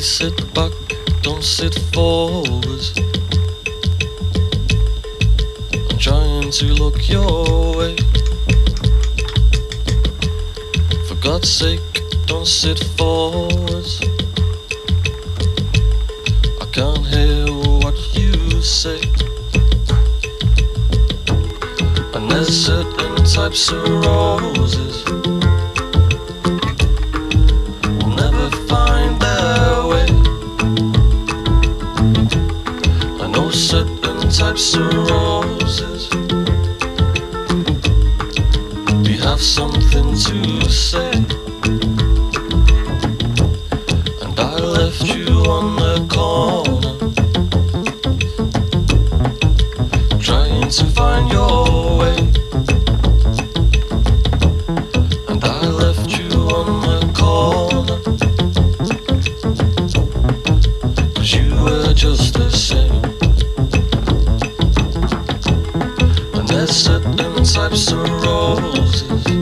Please sit back, don't sit forwards. I'm trying to look your way. For God's sake, don't sit forwards. I can't hear what you say. And there's certain types of roses will never find their way. I know certain types of roses, we have something to say. And I left you on the corner, trying to find your way. And I left you on the corner, 'cause you were just the same. And there's certain types of roses